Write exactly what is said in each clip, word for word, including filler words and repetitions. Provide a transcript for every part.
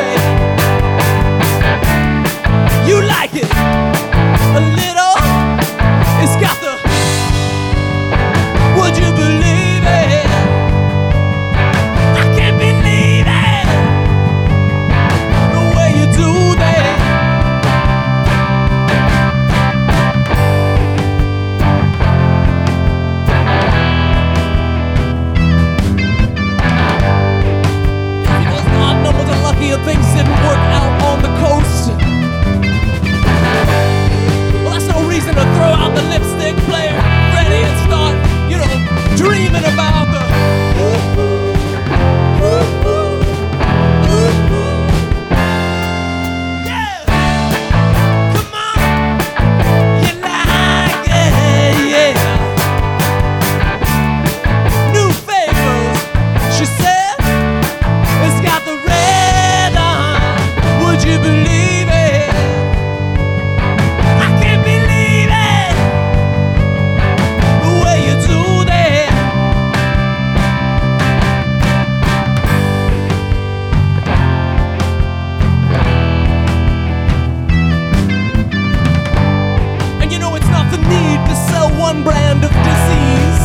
way. You like it a little. It's got the, would you believe it? I can't believe it, the way you do that. Because odd numbers are lucky and things didn't work out on the coast. Well, that's no reason to throw out the lipstick player, ready and start, you know, dreaming about the yeah. Come on, you like it, yeah. New favors, she said. It's got the red on. Would you believe it? I can't believe it, the way you do that. And you know it's not the need to sell one brand of disease.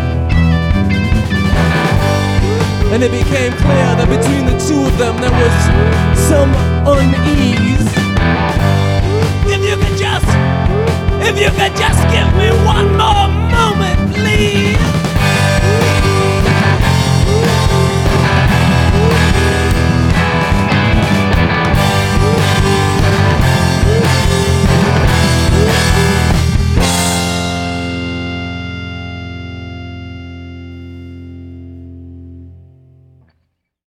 And it became clear that between the two of them there was some unease. If you could just, if you could just give